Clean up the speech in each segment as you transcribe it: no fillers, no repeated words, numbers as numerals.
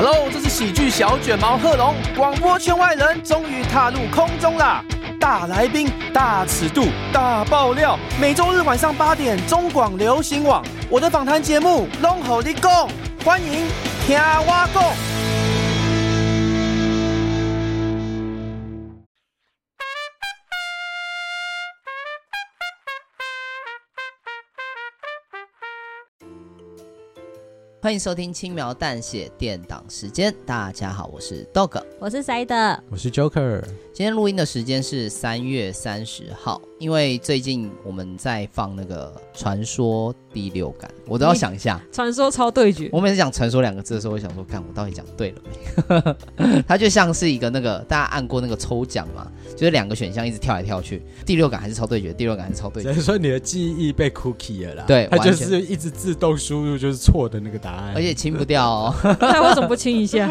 Hello， 这是喜剧小卷毛贺龙，广播圈外人终于踏入空中啦！大来宾、大尺度、大爆料，每周日晚上8点，中广流行网，我的访谈节目《拢予你讲》，欢迎听我讲。 欢迎收听轻描淡写电档时间，大家好，我是 Dog， 我是 Side， 我是 Joker。 今天录音的时间是3月30号，因为最近我们在放那个传说第6感，我都要想一下传说超对决。 我每次讲传说2个字的时候，我想说看我到底讲对了没它就像是一个那个大家按过那个抽奖嘛，就是2个选项一直跳来跳去，第6感还是超对决，第6感还是超对决， 所以说你的记忆被 cookie 了啦。 对， 它就是一直自动输入就是错的那个答案， 而且清不掉哦那为什么不清一下？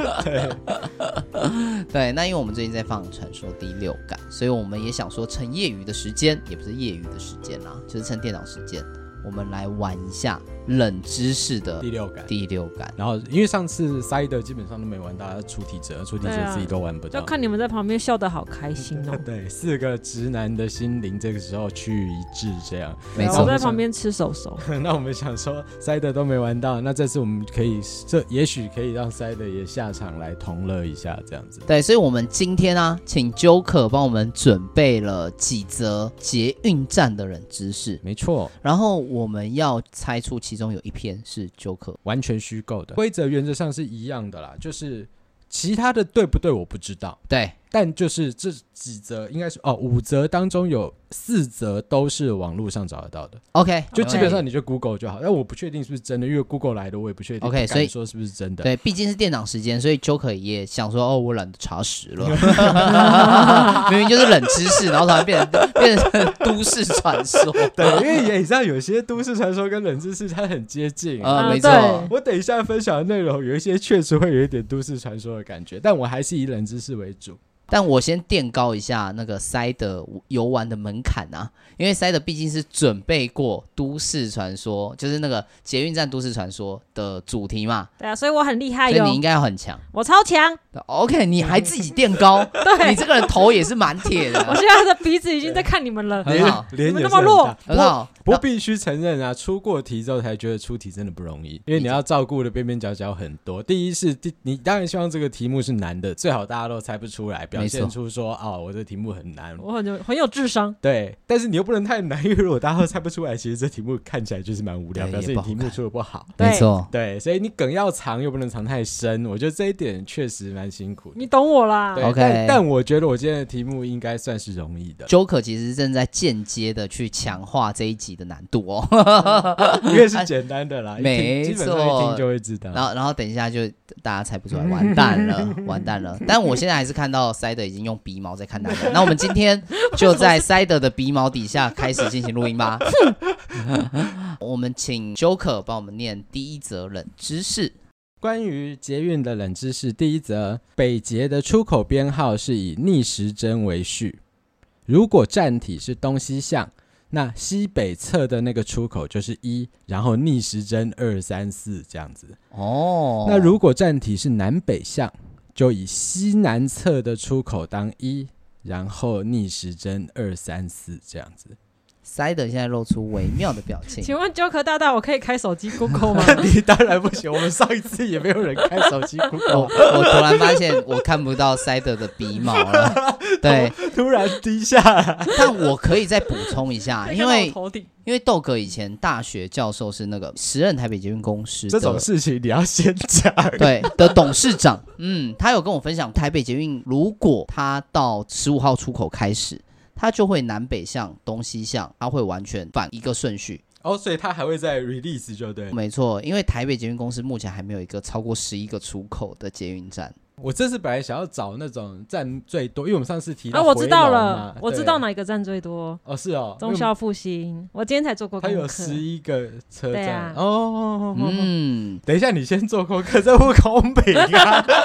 对，那因为我们最近在放传说第6感，所以我们也想说趁业余的时间，也不是业余的时间啦，就是趁电脑时间，我们来玩一下冷知识的第六感。 然后因为上次塞的基本上都没玩到，他出题者自己都玩不到， 就看你们在旁边笑得好开心哦。 对，4个直男的心灵这个时候趋于一致，这样没错。 我在旁边吃手手。 那我们想说塞的都没玩到，那这次我们可以，也许可以让塞的也下场来同乐一下，这样子。 对，所以我们今天啊，请 Joker 帮我们准备了几则捷运站的冷知识， 没错。 然后我们要猜出其中有一篇是 Joker 完全虚构的，规则原则上是一样的啦，就是其他的对不对我不知道， 对， 但就是这几则应该是5则当中有4则都是网络上找得到的。 OK， 就基本上你就 Google 就好，但我不确定是不是真的，因为 Google 来的我也不确定 OK， 所以说是不是真的。 对，毕竟是电档时间，所以 Joker 也想说我懒得查实了明明就是冷知识，然后突然变成都市传说对，因为也知道有些都市传说跟冷知识它很接近没错。 我等一下分享的内容有一些确实会有一点都市传说的感觉，但我还是以冷知识为主。 但我先垫高一下那个塞的游玩的门槛啊，因为塞的毕竟是准备过都市传说，就是那个捷运站都市传说的主题嘛。 对啊，所以我很厉害哟， 所以你应该要很强。 我超强。 OK， 你还自己垫高对， 你这个人头也是蛮铁的。 我现在的鼻子已经在看你们了， 很好， 脸也是那么弱， 很好。 不过必须承认啊，出过题之后才觉得出题真的不容易，因为你要照顾的边边角角很多。第一是你当然希望这个题目是难的，最好大家都猜不出来，表现出说我这题目很难， 我很有智商。 对，但是你又不能太难，因为如果大家都猜不出来，其实这题目看起来就是蛮无聊，表示你题目出的不好。 没错， 对，所以你梗要藏又不能藏太深，我觉得这一点确实蛮辛苦的。 你懂我啦。 OK， 但我觉得我今天的题目应该算是容易的。 Joker 其实正在间接的去强化这一集的难度哦因为是简单的啦， 没错， 基本上一听就会知道。 然后等一下就大家猜不出来，完蛋了，完蛋了。但我现在还是看到 Side 已经用鼻毛在看大家。那我们今天就在 Side 的鼻毛底下开始进行录音吧。我们请 Joker 帮我们念第1则冷知识。 关于捷运的冷知识，第1则，北捷的出口编号是以逆时针为序，如果站体是东西向，那西北侧的那个出口就是1，然后逆时针2、3、4这样子。那如果站体是南北向，就以西南侧的出口当1，然后逆时针2、3、4这样子。 Side 现在露出微妙的表情。 请问 Joker 大大，我可以开手机 Google 吗？ 你当然不行，我们上一次也没有人开手机 Google。 我突然发现我看不到 Side 的鼻毛了，对， 突然低下来。 但我可以再补充一下，因为头顶。 因为豆哥以前大学教授是那个时任台北捷运公司的， 这种事情你要先讲。 对的董事长，他有跟我分享，台北捷运如果他到15号出口开始，他就会南北向、东西向，他会完全反一个顺序。 所以他还会再 release 就对。 没错，因为台北捷运公司目前还没有一个超过11个出口的捷运站。 我这次本来想要找那种站最多，因为我们上次提到我知道了，我知道哪个站最多。 是哦， 忠孝复兴，我今天才做过功课。 它有11个车站。 对啊。 等一下你先做功课，这不公平啊！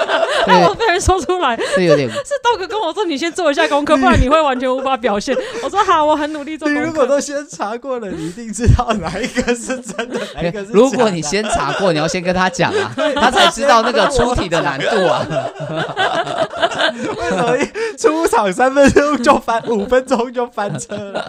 但我被人说出来， 这有点是豆哥跟我说你先做一下功课，不然你会完全无法表现。我说好，我很努力做功课。 你如果都先查过了，你一定知道哪一个是真的，哪一个是假的。 如果你先查过，你要先跟他讲啊，他才知道那个出题的难度啊。 为什么一出场3分钟就翻5分钟就翻车了？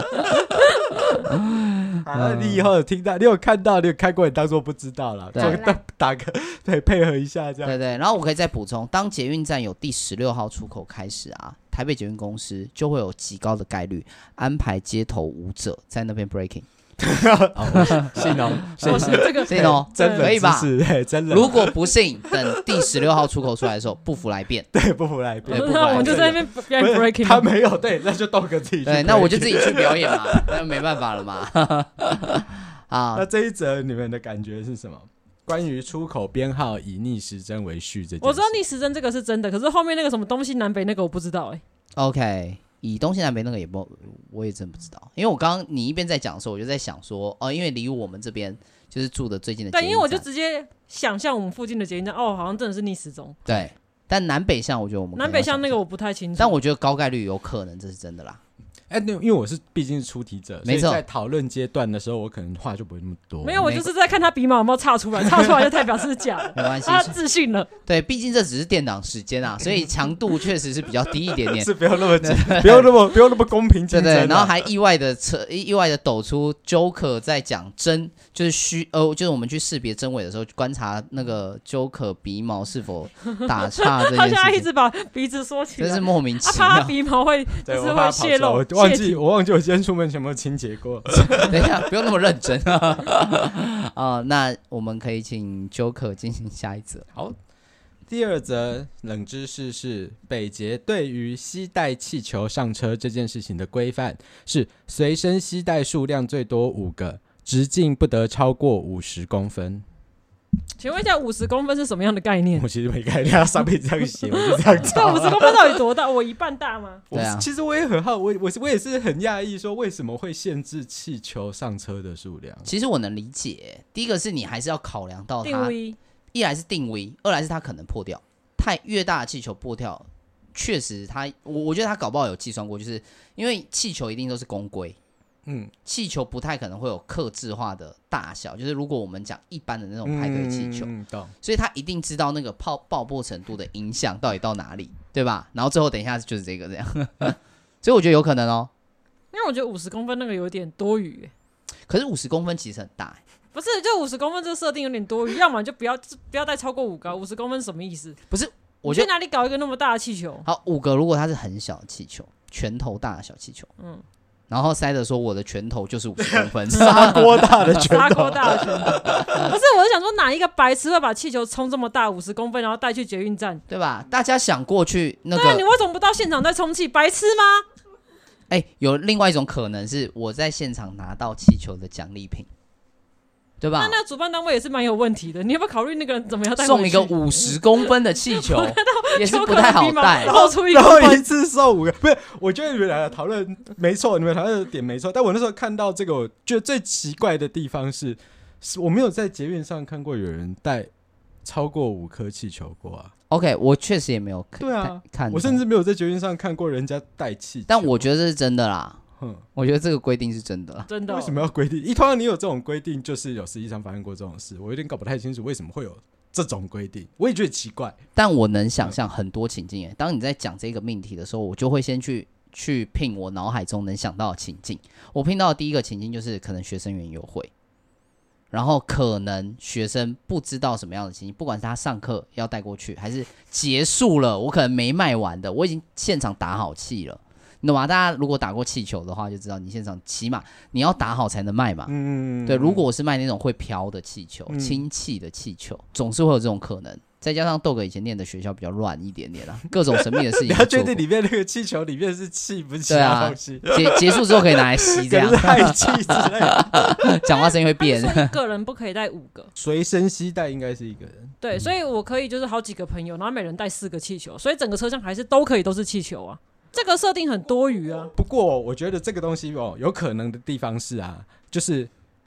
你以后有听到，你有看到，你有看过，你当做不知道了，打个对，配合一下这样。 对对，然后我可以再补充，当捷运站有第16号出口开始啊，台北捷运公司就会有极高的概率安排街头舞者在那边 breaking。 信哦， 信哦， 真可以吧？ 真的。 如果不信，等第16号出口出来的时候，不服来辩。 对，不服来辩。 那我们就在那边表演 breaking。 他没有，对，那就豆哥自己去。 对，那我就自己去表演嘛，那没办法了嘛。啊， 那这一则你们的感觉是什么？关于出口编号以逆时针为序这件事， 我知道逆时针这个是真的，可是后面那个什么东西南北那个我不知道 OK。以东西南北那个我也真不知道，因为我刚刚你一边在讲的时候，我就在想说，因为离我们这边就是住的最近的捷运站， 对，因为我就直接想象我们附近的捷运站，好像真的是逆时钟。 对，但南北向我觉得我们南北向那个我不太清楚， 但我觉得高概率有可能这是真的啦。 因为我是毕竟是出题者， 没错， 所以在讨论阶段的时候，我可能话就不会那么多。 没有，我就是在看他鼻毛有没有插出来，插出来就代表是假的， 没关系， 他自信了。 对，毕竟这只是电档时间啊，所以强度确实是比较低一点点， 是不用那么不用那么公平竞争。 对，然后还意外的抖出 Joker 在讲就是就是我们去识别真伪的时候，观察那个 Joker 鼻毛是否打岔这件事情， 他现在一直把鼻子缩起来， 真是莫名其妙。 怕他鼻毛会就是会泄露。 我忘记我今天出门有没有清洁过。 等一下，不用那么认真啊。那我们可以请 Joker 进行下一则。 好，第二则冷知识是北捷对于携带气球上车这件事情的规范是随身携带数量最多5个，直径不得超过50公分。 请问一下，50公分是什么样的概念？ 我其实没概念，它上面这样写，我就这样找。 对，50公分到底多大？我一半大吗？ 对啊， 其实我也很好，我也是很讶异，说为什么会限制气球上车的数量？ 其实我能理解，第一个是你还是要考量到它， 定位， 一来是定位，二来是它可能破掉，越大的气球破掉，确实我觉得它搞不好有计算过，就是因为气球一定都是公规。气球不太可能会有客制化的大小，就是如果我们讲一般的那种派对气球，所以他一定知道那个爆破程度的影响到底到哪里，对吧？然后最后等一下就是这样，所以我觉得有可能哦。 因为我觉得50公分那个有点多余， 可是50公分其实很大， 不是？就50公分这个设定有点多余，要么就不要带超过5个。50公分什么意思？ 不是，我觉得去哪里搞一个那么大的气球？ 好，5个如果它是很小的气球，拳头大的小气球，然后塞德说我的拳头就是50公分， 砂锅大的拳头， 砂锅大的拳头。不是，我是想说哪一个白痴会把气球冲这么大50公分，然后带去捷运站， 对吧？大家想过去那个， 对啊，你为什么不到现场再充气？白痴吗？ 有另外一种可能是我在现场拿到气球的奖励品，对吧？ 那主办单位也是蛮有问题的，你要不要考虑那个人怎么样带回去？ 送一个50公分的气球也是不太好带， 然后一次送5个，不是？我觉得你们俩讨论没错，你们讨论的点没错，但我那时候看到这个，我觉得最奇怪的地方是我没有在捷运上看过有人带超过5颗气球过啊。 OK， 我确实也没有对啊看， 我甚至没有在捷运上看过人家带气球， 但我觉得这是真的啦。我觉得这个规定是真的啦， 真的。 为什么要规定？通常你有这种规定，就是有实际上发生过这种事，我有点搞不太清楚为什么会有这种规定，我也觉得奇怪。 但我能想象很多情境，当你在讲这个命题的时候，我就会先去拼我脑海中能想到的情境。我拼到的第一个情境就是可能学生园游会，然后可能学生不知道什么样的情境，不管是他上课要带过去，还是结束了我可能没卖完的，我已经现场打好气了。你懂吗？大家如果打过气球的话，就知道你现场起码你要打好才能卖嘛。对，如果我是卖那种会飘的气球、氢气的气球，总是会有这种可能。再加上豆哥以前念的学校比较乱一点点啦，各种神秘的事情。 你要确定里面那个气球里面是气，不是其他东西。 结束之后可以拿来吸，这样。 氦气之类的。 讲话声音会变。 所以一个人不可以带5个。 随身携带应该是一个人。 对，所以我可以就是好几个朋友，然后每人带4个气球，所以整个车厢还是都可以都是气球啊。这个设定很多余啊。 不过我觉得这个东西有可能的地方是啊，就是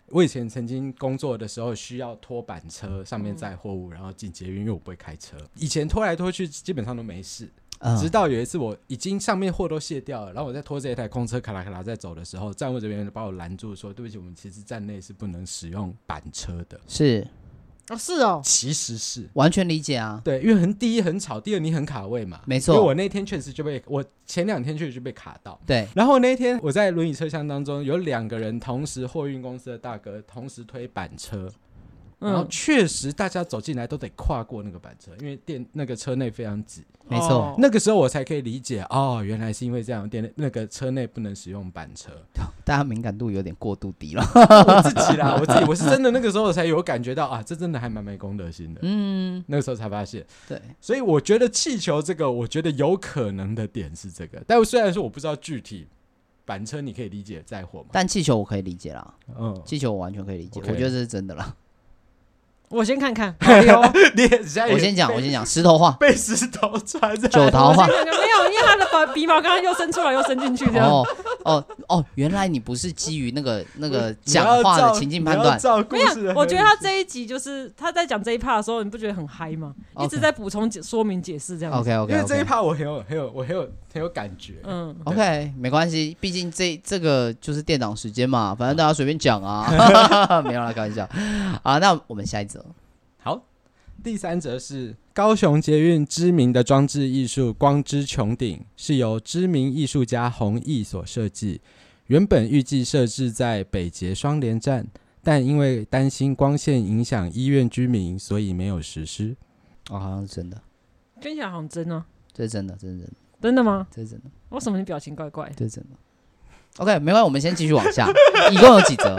我以前曾经工作的时候需要拖板车上面载货物，然后进捷运，因为我不会开车。以前拖来拖去基本上都没事，直到有一次我已经上面货都卸掉了，然后我在拖这一台空车卡拉卡拉在走的时候，站务这边把我拦住说：“对不起，我们其实站内是不能使用板车的。” 是是哦， 其实是完全理解啊。 对，因为第一很吵，第二你很卡位嘛。 没错， 因为我那天确实我前2天确实就被卡到。 对， 然后那天我在轮椅车厢当中有2个人同时，货运公司的大哥同时推板车。然后确实大家走进来都得跨过那个板车，因为那个车内非常挤。 没错， 那个时候我才可以理解原来是因为这样，那个车内不能使用板车。 大家敏感度有点过度低了。 我自己啦，我是真的那个时候才有感觉到这真的还蛮没公德心的。那个时候才发现。对，所以我觉得气球这个，我觉得有可能的点是这个，但虽然说我不知道具体。板车你可以理解载货吗？ 但气球我可以理解啦。气球我完全可以理解，我觉得这是真的啦。 我先看看， 我先讲石头画， 被石头穿在九桃画， 没有，因为他的鼻毛刚刚又伸出来又伸进去这样。 原来你不是基于那个讲话的情境判断， 没有，我觉得他这一集就是他在讲这一 part 的时候，你不觉得很嗨吗？一直在补充说明解释这样子。 OK， 因为这一 part 我很有感觉。 OK， 没关系，毕竟这个就是电档时间嘛，反正大家随便讲啊，没有啦，开玩笑。好，那我们下一则。 好，第3则是高雄捷运知名的装置艺术光之穹顶，是由知名艺术家弘毅所设计，原本预计设置在北捷双连站，但因为担心光线影响医院居民，所以没有实施。 好像是真的， 听起来好像真啊， 这是真的，真的吗？ 这是真的。 为什么你表情怪怪？ 这是真的。OK， 没关系，我们先继续往下。一共有几则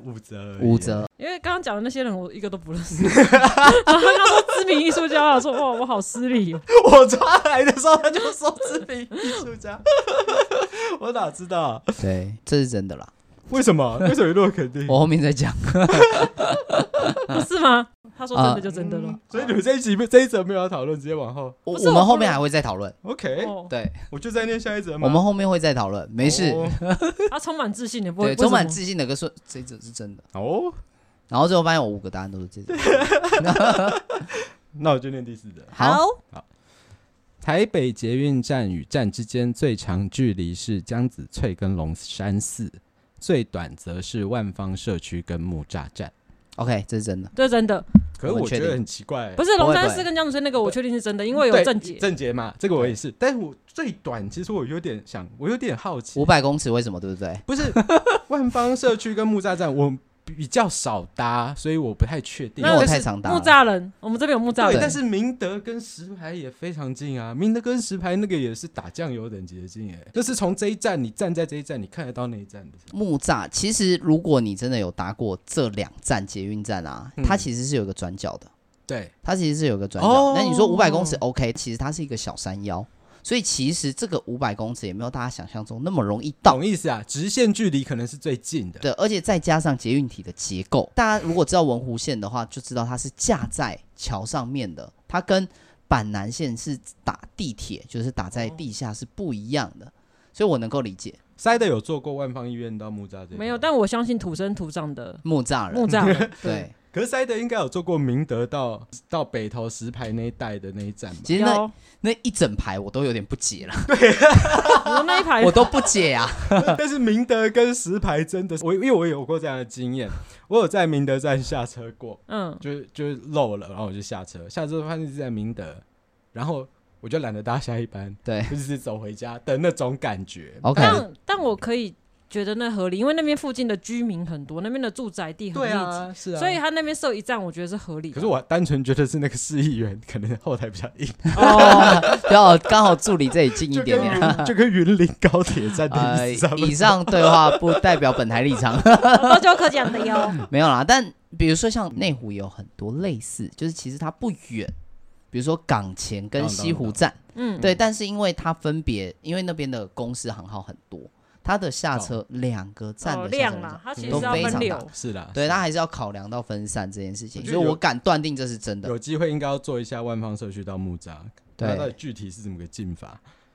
？5则。 因为刚刚讲的那些人，我一个都不认识。然后他刚说知名艺术家，我说哇，我好失礼哦。 我抓来的时候他就说知名艺术家，我哪知道？ 对，这是真的啦。 为什么？为什么你那么肯定？ 我后面再讲。 是吗？他说真的就真的了。 所以你们这一则没有要讨论，直接往后。 我们后面还会再讨论。 OK， 对， 我就在念下一则嘛。 我们后面会再讨论，没事。 他充满自信的， 对，充满自信的跟说这一则是真的哦。 然后最后发现我5个答案都是这则。 那我就念第4则。 好。 台北捷运站与站之间最长距离是江子翠跟龙山寺，最短则是万芳社区跟木栅站。 OK， 这是真的， 这是真的。 可是我觉得很奇怪， 不是龙山寺跟江子翠那个，我确定是真的，因为有正节嘛，这个我也是。但是我最短，其实我有点好奇 ，500公尺为什么？对不对？ 不是万芳社区跟木栅站，我比较少搭，所以我不太确定。 因为我太常搭了。 木栅人，我们这边有木栅人。 对，但是明德跟石牌也非常近啊，明德跟石牌那个也是打酱油等级的近哎，就是从这一站你站在这一站，你看得到那一站的。 木栅其实如果你真的有搭过这2站捷运站啊，它其实是有个转角的。 对， 它其实是有个转角。那你说500公尺 OK， 其实它是一个小山腰。所以其实这个500公尺也没有大家想象中那么容易到， 懂意思啊？直线距离可能是最近的， 对，而且再加上捷运体的结构，大家如果知道文湖线的话，就知道它是架在桥上面的，它跟板南线是打地铁，就是打在地下是不一样的，所以我能够理解。 塞德有做过万芳医院到木栅这没有，但我相信土生土长的木栅人，对。 可是塞德应该有做过明德到北投石牌那一带的那一站吧？ 其实那一整排我都有点不解了。 对， 那一排我都不解啊。 但是明德跟石牌真的是因为我有过这样的经验，我有在明德站下车过，就漏了，然后我就下车发现是在明德，然后我就懒得搭下一班， 对， 就是走回家的那种感觉。 OK， 但我可以觉得那合理，因为那边附近的居民很多，那边的住宅地很密集， 是啊， 所以他那边设一站，我觉得是合理的。 可是我单纯觉得是那个市议员可能后台比较硬刚好助理这里近一点点， 就跟云林高铁站的以上对话不代表本台立场， 都就可讲的哟。 没有啦，但比如说像内湖也有很多类似，就是其实它不远。比如说港前跟西湖站，对，但是因为它分别，因为那边的公司行号很多，它的下车2个站的量啦，它其实都非常大， 是啦， 对，它还是要考量到分散这件事情，所以我敢断定这是真的。 有机会应该要做一下万芳社区到木栅，它到底具体是怎么个进法？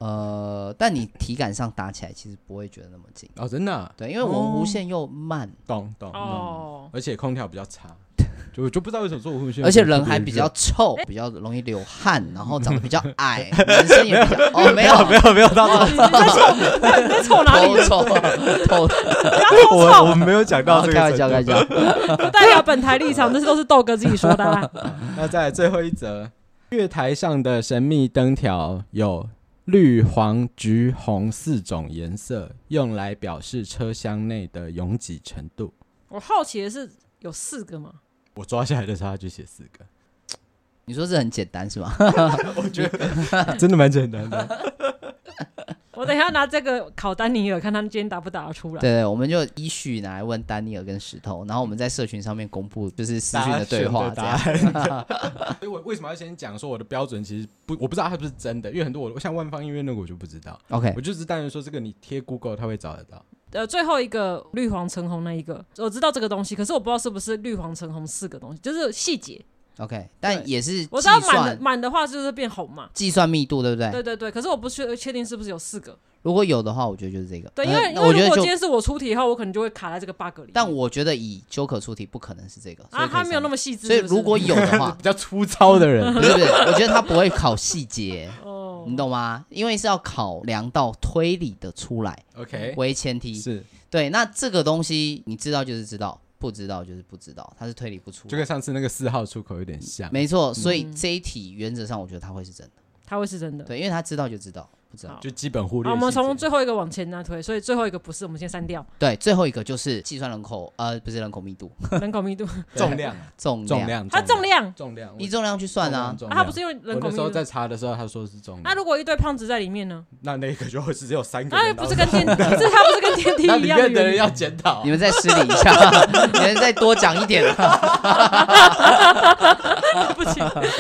但你体感上打起来其实不会觉得那么近哦，真的、啊？ 对，因为文湖线又慢， 懂，而且空调比较差。就不知道为什么做文湖线， 而且人还比较臭，比较容易流汗，然后长得比较矮，男生也比较没有到你在臭哪里？ 偷我没有讲到这个， 开玩笑， 不代表本台立场，这都是豆哥自己说的啊。 那再来最后一则，月台上的神秘灯条有绿、黄、橘、红4种颜色，用来表示车厢内的拥挤程度。 我好奇的是，有4个吗？ 我抓下来的时候他就写4个。 你说这很简单是吗？ 我觉得真的蛮简单的。 我等一下拿这个考丹尼尔，看他今天答不答得出来。 对，我们就依序拿来问丹尼尔跟石头，然后我们在社群上面公布就是私讯的对话，这样。 所以我为什么要先讲说我的标准其实我不知道它是不是真的，因为很多我像万方音乐那个我就不知道。 OK， 我就是单纯说这个你贴 Google 它会找得到。 最后一个绿黄橙红那一个，我知道这个东西，可是我不知道是不是绿黄橙红4个东西，就是细节。 OK， 但也是我知道满的话就是变红嘛， 计算密度对不对？ 对，可是我不确定是不是有4个。 如果有的话，我觉得就是这个。 对，因为如果今天是我出题以后，我可能就会卡在这个 bug 里。 但我觉得以Joker出题不可能是这个啊，他没有那么细致。 所以如果有的话， 比较粗糙的人， 不是，我觉得他不会考细节，你懂吗？因为是要考量到推理的出来 ，OK 为前提。 是对，那这个东西你知道就是知道，不知道就是不知道，它是推理不出来， 就跟上次那个4号出口有点像。 没错，所以这一题原则上我觉得它会是真的， 它会是真的。 对，因为他知道就知道。不知道就基本忽略。 我们从最后一个往前推，所以最后一个不是，我们先删掉。 对，最后一个就是计算人口，不是人口密度， 人口密度， 重量， 它重量， 以重量去算啊。 它不是用人口密度。 我那时候在查的时候，他说是重量。 那如果一堆胖子在里面呢？ 那个就会是只有3个。 那不是跟电，它不是跟电梯一样？ 里面的人要检讨。 你们再失礼一下，你们再多讲一点。 对不起。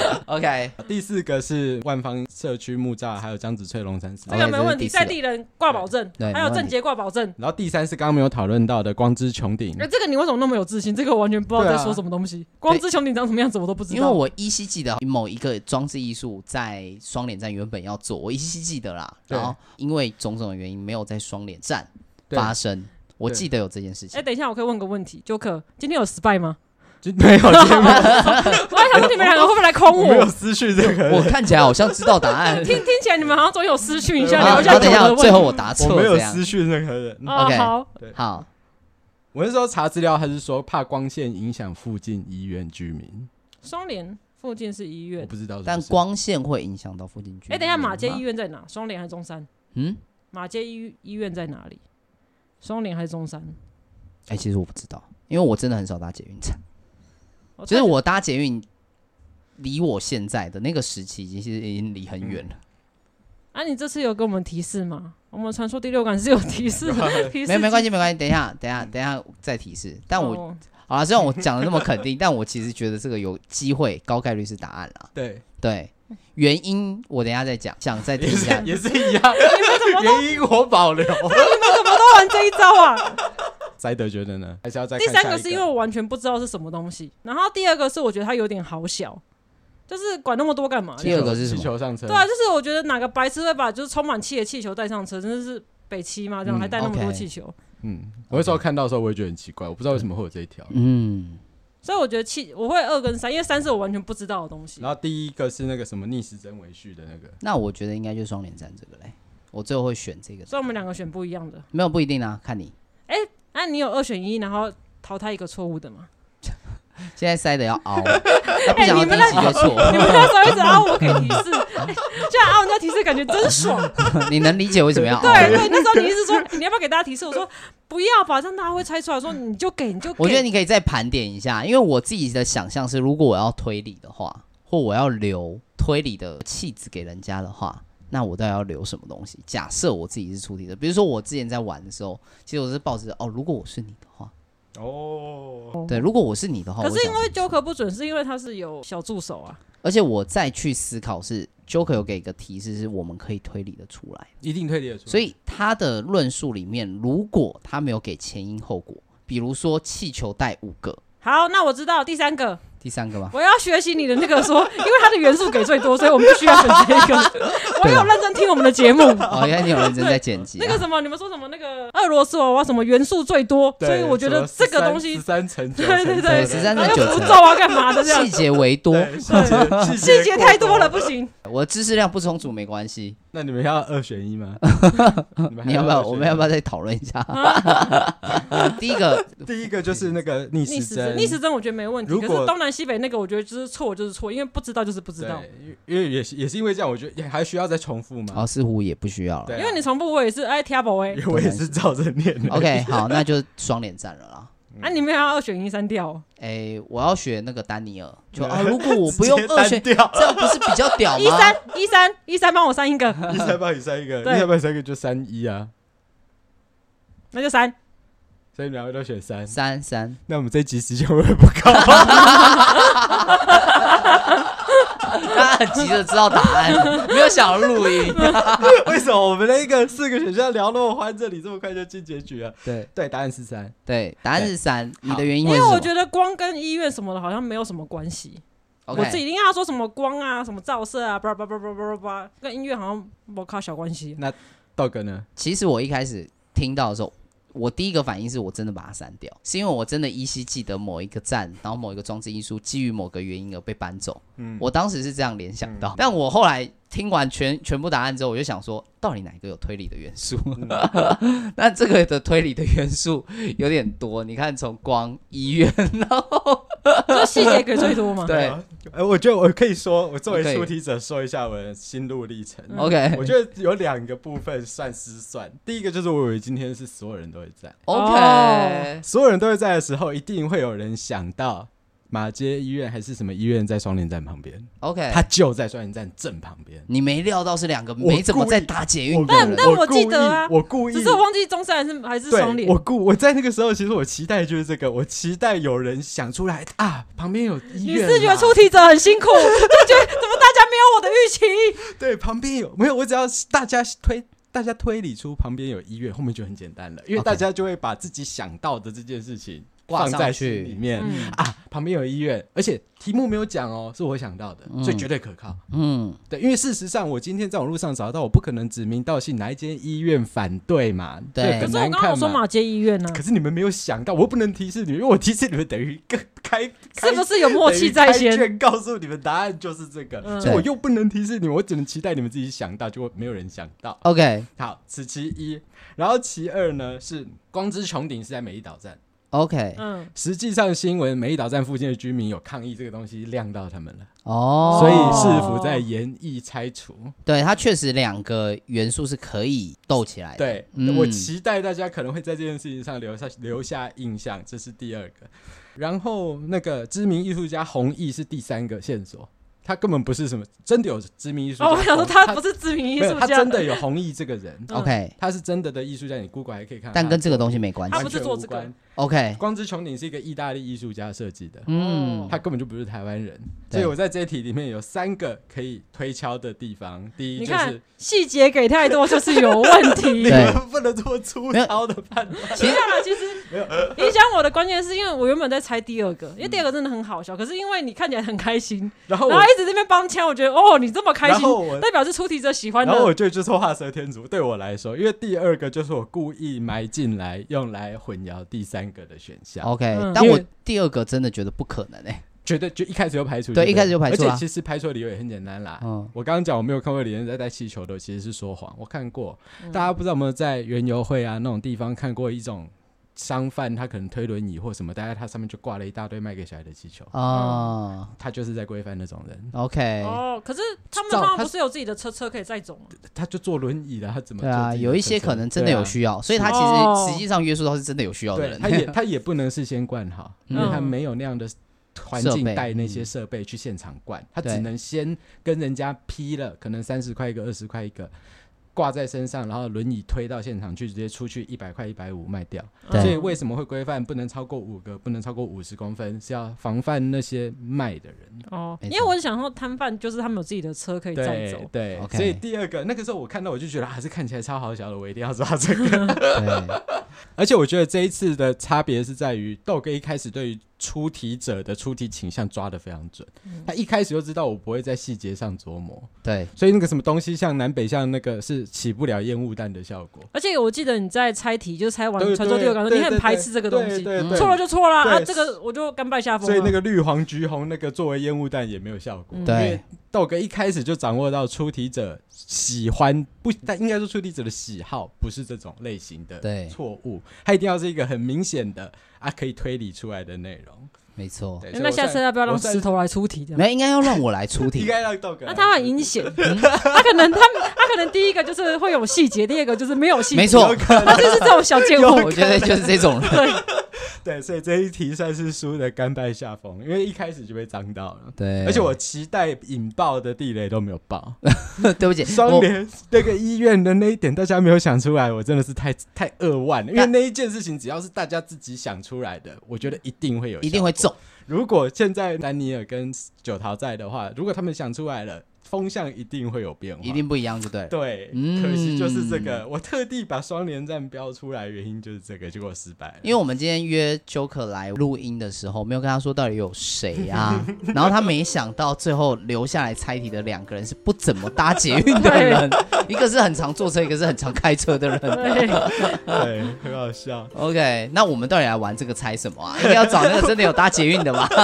OK， 第4个是万方社区木栅，还有江子翠龙山寺。 这个没问题，在地人挂保证，还有正杰挂保证。 然后第3是刚刚没有讨论到的光之穹顶。 这个你为什么那么有自信？这个我完全不知道在说什么东西。光之穹顶长什么样子我都不知道。 因为我依稀记得某一个装置艺术在双连站原本要做，我依稀记得啦。然后因为种种的原因没有在双连站发生，我记得有这件事情。 等一下，我可以问个问题，Joker，今天有 spy 吗？ 没有，我还想说你们2个会不会来空我？ 没有私讯这个， 我看起来好像知道答案。 听起来你们好像总有私讯一下，聊一下等一下，最后我答错， 我没有私讯任何人。 OK， 好。 我那时候查资料，还是说怕光线影响附近医院居民。 双连附近是医院， 我不知道是不是， 但光线会影响到附近居民。 等一下，马街医院在哪？双连还是中山？马街医院在哪里？双连还是中山？ 其实我不知道，因为我真的很少搭捷运站。就是我搭捷运，离我现在的那个时期已经离很远了。 你这次有给我们提示吗？我们传说第6感是有提示的。 没关系，等一下再提示。但我好啦，虽然我讲的那么肯定，但我其实觉得这个有机会，高概率是答案啦。对，原因我等一下再讲，想再听一下， 也是一样。原因我保留。 你们怎么都玩这一招啊？ 塞德觉得呢？还是要再看下一个？第3个是因为我完全不知道是什么东西，然后第2个是我觉得它有点好小，就是管那么多干嘛？ 第2个是什么？ 气球上车。 对啊，就是我觉得哪个白痴会把就是充满气的气球带上车，真的是北七嘛，这样还带那么多气球。 我那时候看到的时候我也觉得很奇怪，我不知道为什么会有这一条。 所以我觉得我会2跟3，因为3是我完全不知道的东西。 然后第1个是那个什么逆时针维序的那个。 那我觉得应该就是双连站这个嘞，我最后会选这个。 所以我们2个选不一样的。 没有不一定啊，看你。 那你有2选1，然后淘汰一个错误的吗？ 现在塞的要凹，他不想要第一题就错。 你们那时候一直凹我给提示，这样凹人家提示感觉真爽。 你能理解为什么要凹？ 对，那时候你一直说你要不要给大家提示，我说不要吧，这样大家会猜出来。说你就给。 我觉得你可以再盘点一下，因为我自己的想象是，如果我要推理的话，或我要留推理的气质给人家的话，那我到底要留什么东西？假设我自己是出题的，比如说我之前在玩的时候，其实我是抱着如果我是你的话。对，如果我是你的话， 可是因为 Joker 不准，是因为他是有小助手啊。 而且我再去思考是 Joker 有给一个提示，是我们可以推理的出来， 一定推理的出来。 所以他的论述里面，如果他没有给前因后果，比如说气球带5个， 好，那我知道第3个第3个吗？ 我要学习你的那个说，因为它的元素给最多，所以我们必须要选这个。我有认真听我们的节目。 哦，原来你有认真在剪辑。 那个什么，你们说什么那个俄罗斯娃娃什么元素最多，所以我觉得这个东西 13乘9， 对 13乘9 符咒啊干嘛的这样， 细节为多， 细节太多了不行。 我的知识量不充足没关系。 那你们要2选1吗？ 你要不要？我们要不要再讨论一下？第一个就是那个逆时针， 逆时针我觉得没问题。 如果可是东南西北那个，我觉得就是错就是错，因为不知道就是不知道。 因为也是因为这样，我觉得也还需要再重复嘛。 哦，似乎也不需要了。 因为你重复，我也是哎听不哎。 我也是照着念的。 OK， 好，那就双连战了啦。 啊，你们要2选1删掉？ 我要选那个丹尼尔。就如果我不用2选，这样不是比较屌吗 ？13帮我删一个 ，13帮你删一个，13帮你删一个就31啊。 那就3。 所以你们2个都选3。 3。 那我们这集时间会不会不够？ 他很急着知道答案，没有想要录音。 为什么我们那个4个选项聊那么欢，这里这么快就进结局了？对，答案是3。 对，答案是3。你的原因因为什么？ 我觉得光跟医院什么的好像没有什么关系。我自己听他说什么光啊、什么照射啊，跟音乐好像没靠小关系。 那道哥呢？ 其实我一开始听到的时候，我第一个反应是我真的把它删掉，是因为我真的依稀记得某一个站，然后某一个装置艺术基于某个原因而被搬走。我当时是这样联想到，但我后来听完全部答案之后，我就想说，到底哪个有推理的元素？那这个的推理的元素有点多，你看从光、医院，然后就细节给最多嘛。 对， 我觉得我可以说，我作为出题者说一下我的心路历程。 OK， 我觉得有2个部分算失算。第一个就是我以为今天是所有人都会在。 OK， 所有人都会在的时候，一定会有人想到马街医院还是什么医院在双连站旁边。 OK， 他就在双连站正旁边。 你没料到是2个没怎么在打捷运的人。 但我记得啊， 我故意， 只是我忘记中山还是双连。 我在那个时候，其实我期待的就是这个，我期待有人想出来啊，旁边有医院。 你是觉得出题者很辛苦，就觉得怎么大家没有我的预期？ 对，旁边有没有？我只要大家推理出旁边有医院，后面就很简单了，因为大家就会把自己想到的这件事情放在心里面啊，旁边有医院，而且题目没有讲哦，是我想到的，所以绝对可靠。对，因为事实上我今天在网络上找到，我不可能指名道姓哪一间医院反对嘛，对， 可是我刚刚说马街医院呢， 可是你们没有想到，我不能提示你们，因为我提示你们等于是不是有默契在先？ 开卷告诉你们答案就是这个，所以我又不能提示你们，我只能期待你们自己想到，结果没有人想到。 OK， 好，此其一，然后其2呢是光之穹顶是在美丽岛站。 OK， 实际上新闻美丽岛站附近的居民有抗议这个东西亮到他们了哦， 所以市府在研议拆除。 对，它确实2个元素是可以斗起来的。 对，我期待大家可能会在这件事情上留下印象，这是第2个。然后那个知名艺术家弘毅是第3个线索。他根本不是什么真的有知名艺术家。 我想说他不是知名艺术家， 他真的有弘毅这个人。 OK， 他是真的艺术家，你 Google 还可以看。 但跟这个东西没关系， 他不是做这个。 OK， 光之穹顶是一个意大利艺术家设计的，他根本就不是台湾人，所以我在这一题里面有3个可以推敲的地方。第一就是细节给太多，就是有问题。 你们不能做粗糙的判断。 其实影响我的关键是因为我原本在猜第2个，因为第2个真的很好笑，可是因为你看起来很开心，然后一直这边帮腔，我觉得哦，你这么开心，代表是出题者喜欢的。 然后我觉得就是画蛇添足，对我来说，因为第2个就是我故意埋进来，用来混淆第3个的选项。 OK， 但我第2个真的觉得不可能绝对就一开始就排除。 对，一开始就排除而且其实排除的理由也很简单啦。我刚刚讲我没有看过李仁在带气球的，其实是说谎。我看过，大家不知道有没有在园游会啊那种地方看过一种商贩，他可能推轮椅或什么，大家他上面就挂了一大堆卖给小孩的气球他就是在规范那种人。 OK， 可是他们通常不是有自己的车可以载走吗？ 他就坐轮椅了，他怎么对啊？有一些可能真的有需要，所以他其实实际上约束到是真的有需要的人。 他也不能事先灌好，因为他没有那样的环境带那些设备去现场灌，他只能先跟人家批了，可能30块一个，20块一个，挂在身上，然后轮椅推到现场去，直接出去100块150卖掉。所以为什么会规范不能超过5个，不能超过50公分，是要防范那些卖的人。 因为我想说摊贩就是他们有自己的车可以载走。 对，所以第2个那个时候我看到我就觉得还是看起来超好笑的，我一定要抓这个。 对。 而且我觉得这一次的差别是在于豆哥一开始对于出题者的出题倾向抓得非常准，他一开始就知道我不会在细节上琢磨， 对， 所以那个什么东西像南北向那个是起不了烟雾弹的效果。 而且我记得你在猜题，就是猜完传说第二个，你很排斥这个东西，错了就错了啊，这个我就甘拜下风了。 所以那个绿黄橘红那个作为烟雾弹也没有效果， 对， 因为豆哥一开始就掌握到出题者喜欢不，但应该说出题者的喜好不是这种类型的错误，他一定要是一个很明显的可以推理出来的内容。 没错， 那下次要不要让石头来出题？ 没，应该要让我来出题， 应该让豆哥。 那他很阴险，他可能第一个就是会有细节，第二个就是没有细节。 没错， 他就是这种小贱货。 我觉得就是这种人。 对，所以这一题算是输的甘拜下风，因为一开始就被脏到了。 对， 而且我期待引爆的地雷都没有爆。 对不起， 双连那个医院的那一点大家没有想出来，我真的是太扼腕了。因为那一件事情只要是大家自己想出来的，我觉得一定会有， 一定会中。 如果现在丹尼尔跟九桃在的话，如果他们想出来了，风向一定会有变化， 一定不一样，就对。 对，可惜就是这个，我特地把双连战标出来，原因就是这个，结果失败了。 因为我们今天约 Joker 来录音的时候，没有跟他说到底有谁啊，然后他没想到最后留下来猜题的两个人是不怎么搭捷运的人，一个是很常坐车，一个是很常开车的人。 对，很好笑。 OK， 那我们到底来玩这个猜什么啊？应该要找那个真的有搭捷运的吧？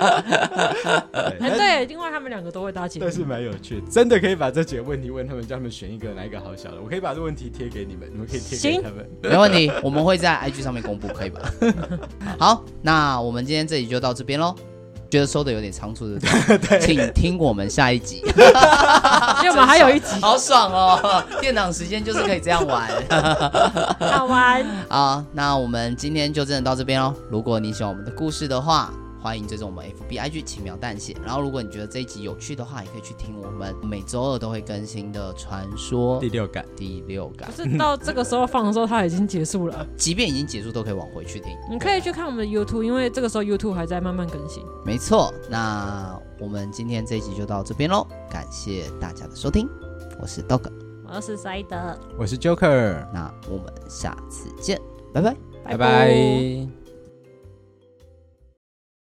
对，另外他们两个都会搭捷运， 但是蛮有趣的，真的可以把这几个问题问他们，叫他们选一个哪一个好小的。我可以把这问题贴给你们，你们可以贴给他们。 没问题，我们会在 IG 上面公布，可以吧？好，那我们今天这集就到这边咯。觉得收的有点仓促的，请听我们下一集。 因为我们还有一集， 好爽哦！电脑时间就是可以这样玩， 好玩。 好，那我们今天就真的到这边咯。如果你喜欢我们的故事的话，欢迎追踪我们 FBIG 轻描淡写。然后，如果你觉得这一集有趣的话，也可以去听我们每周二都会更新的传说第六感。 可是到这个时候放的时候，它已经结束了。 即便已经结束，都可以往回去听。 你可以去看我们的 YouTube， 因为这个时候 YouTube 还在慢慢更新。 没错，那我们今天这一集就到这边咯，感谢大家的收听，我是 Dog， 我是塞德， 我是 Joker， 那我们下次见，拜拜， 拜拜。